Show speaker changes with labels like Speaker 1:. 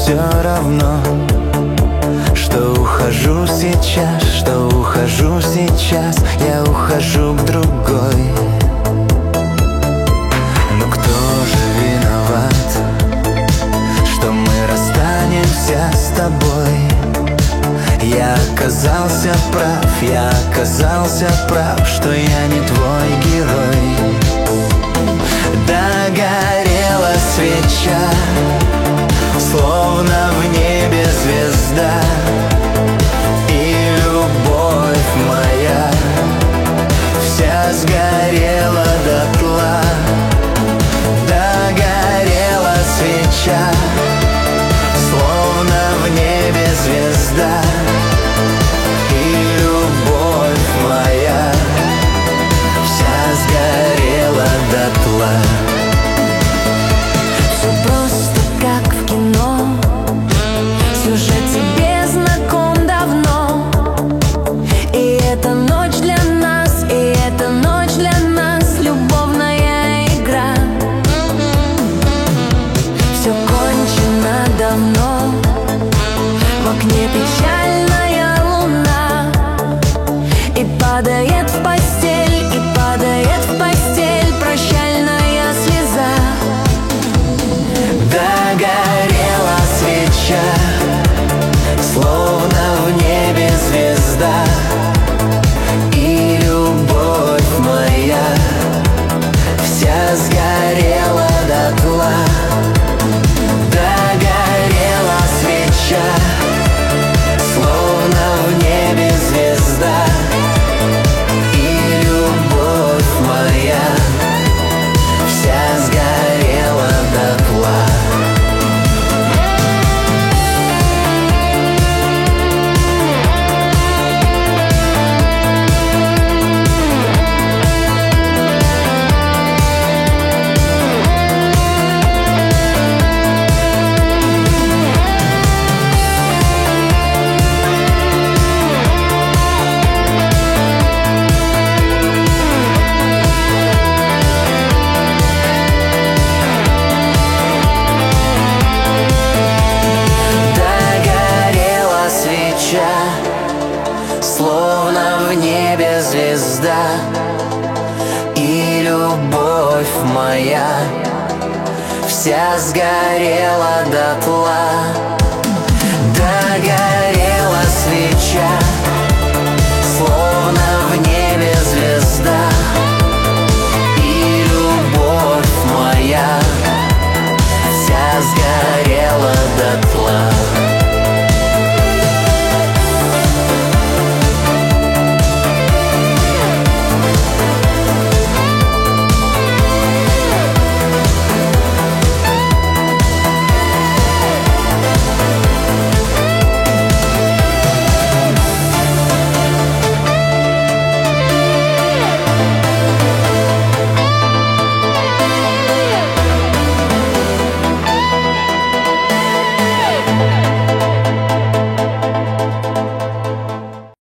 Speaker 1: все равно, что ухожу сейчас, что ухожу сейчас. Я ухожу к другой. Но кто же виноват, что мы расстанемся с тобой? Я оказался прав, что я не твой герой. Догорела свеча, словно в небе звезда, и любовь моя вся сгорела дотла. Догорела свеча, словно в небе звезда, и любовь моя вся сгорела дотла.
Speaker 2: Все просто как в кино, сюжет тебе знаком давно. И эта ночь для нас, и эта ночь для нас любовная игра. Все кончено давно, в окне печальная луна, и падает в постель, и падает в постель прощальная слеза.
Speaker 1: Догорела свеча, словно в небе звезда, и любовь моя вся сгорела дотла. Догорела свеча, словно в небе звезда, и любовь моя вся сгорела дотла. Словно в небе звезда, и любовь моя вся сгорела дотла. Догорела свеча,